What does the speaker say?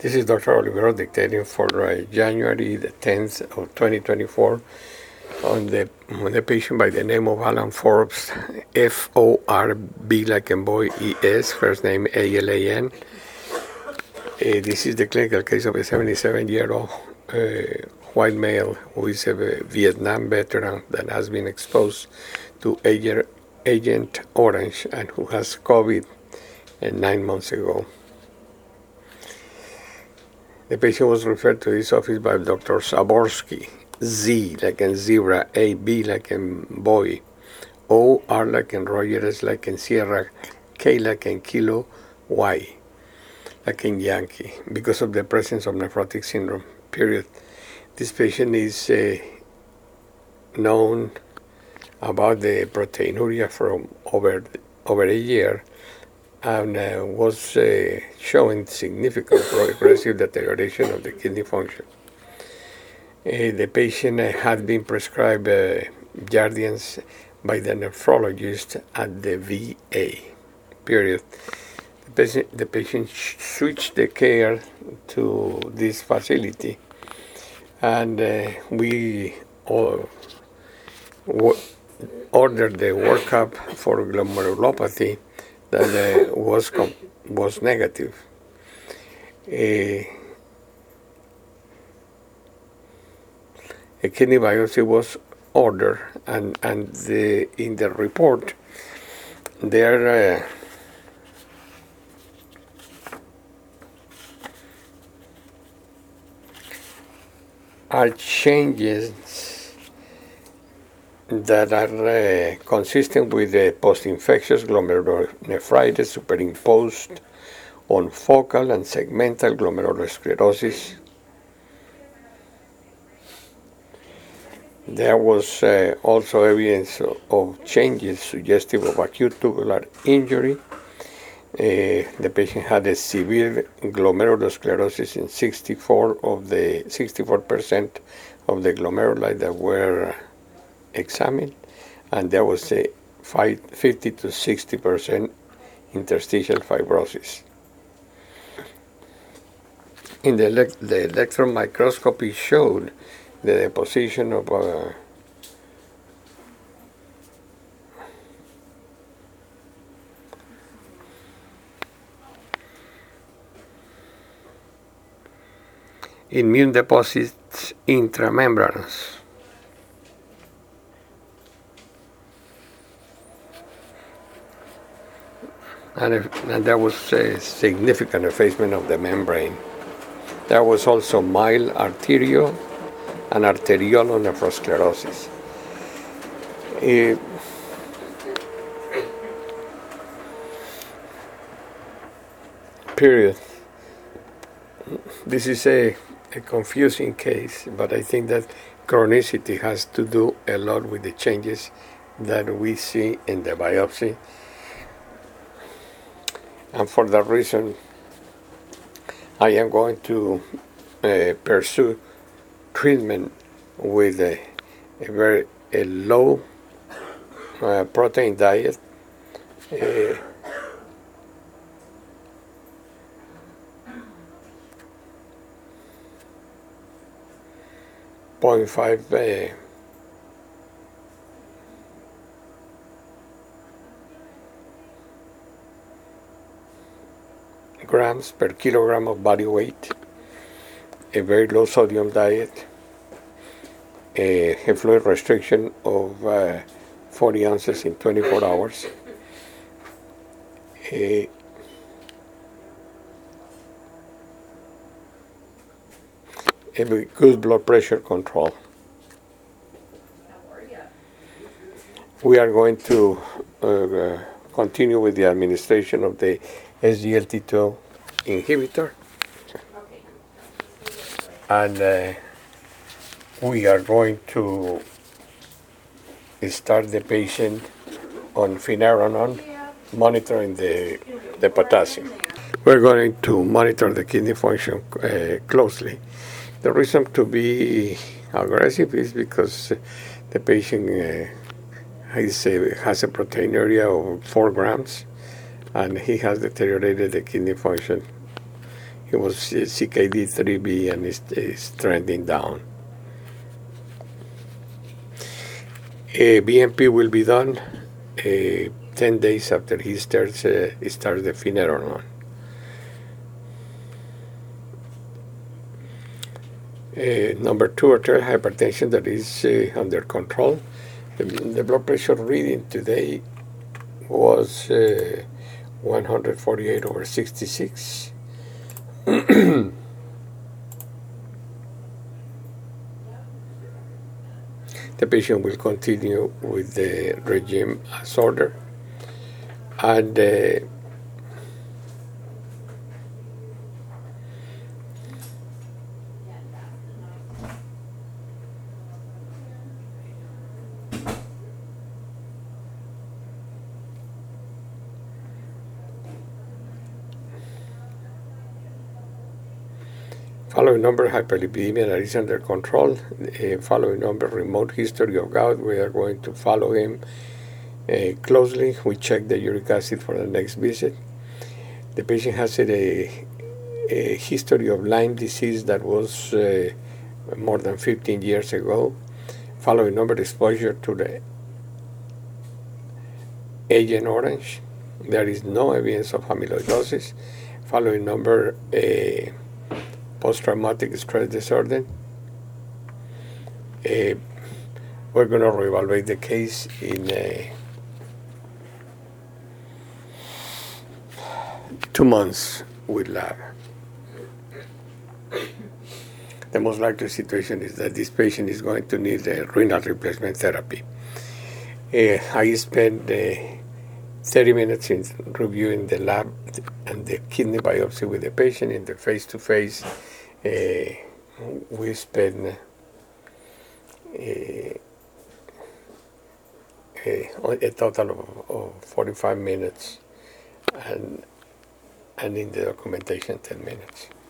This is Dr. Olivero dictating for January the 10th of 2024 on the patient by the name of Alan Forbes, F-O-R-B like in boy, E-S, first name A-L-A-N. This is the clinical case of a 77-year-old white male who is a Vietnam veteran that has been exposed to Agent Orange and who has COVID 9 months ago. The patient was referred to this office by Dr. Zaborsky, Z like in zebra, A, B like in boy, O, R like in Roger, S like in Sierra, K like in kilo, Y like in Yankee, because of the presence of nephrotic syndrome, period. This patient is known about the proteinuria from over a year and was showing significant progressive deterioration of the kidney function. The patient had been prescribed Jardiance by the nephrologist at the VA, period. The patient switched the care to this facility, and we ordered the workup for glomerulopathy that was negative. A kidney biopsy was ordered, and in the report there are changes that are consistent with the post-infectious glomerulonephritis superimposed on focal and segmental glomerulosclerosis. There was also evidence of changes suggestive of acute tubular injury. The patient had a severe glomerulosclerosis in 64% of the glomeruli that were examined, and there was a 50 to 60% interstitial fibrosis. In the electron microscopy showed the deposition of immune deposits intramembranous. And there was a significant effacement of the membrane. There was also mild arterial and arteriolonephrosclerosis. Period. This is a confusing case, but I think that chronicity has to do a lot with the changes that we see in the biopsy. And for that reason, I am going to pursue treatment with a very low protein diet, 0.5 grams per kilogram of body weight, a very low sodium diet, a fluid restriction of 40 ounces in 24 hours, a good blood pressure control. We are going to continue with the administration of the SGLT2 inhibitor, and we are going to start the patient on finerenone, monitoring the potassium. We're going to monitor the kidney function closely. The reason to be aggressive is because the patient has a proteinuria of 4 grams, and he has deteriorated the kidney function He was CKD 3B and is trending down. BMP will be done 10 days after he starts the Finerenone. Number 2, arterial hypertension that is under control. The blood pressure reading today was 148/66. The patient will continue with the regime as ordered, and following number, hyperlipidemia that is under control. Following number, remote history of gout. We are going to follow him closely. We check the uric acid for the next visit. The patient has a history of Lyme disease that was more than 15 years ago. Following number, exposure to the Agent Orange. There is no evidence of amyloidosis. Following number, post-traumatic stress disorder. We're going to reevaluate the case in 2 months with lab. The most likely situation is that this patient is going to need a renal replacement therapy. I spent 30 minutes in reviewing the lab and the kidney biopsy with the patient. In the face-to-face, we spent a total of 45 minutes, and in the documentation 10 minutes.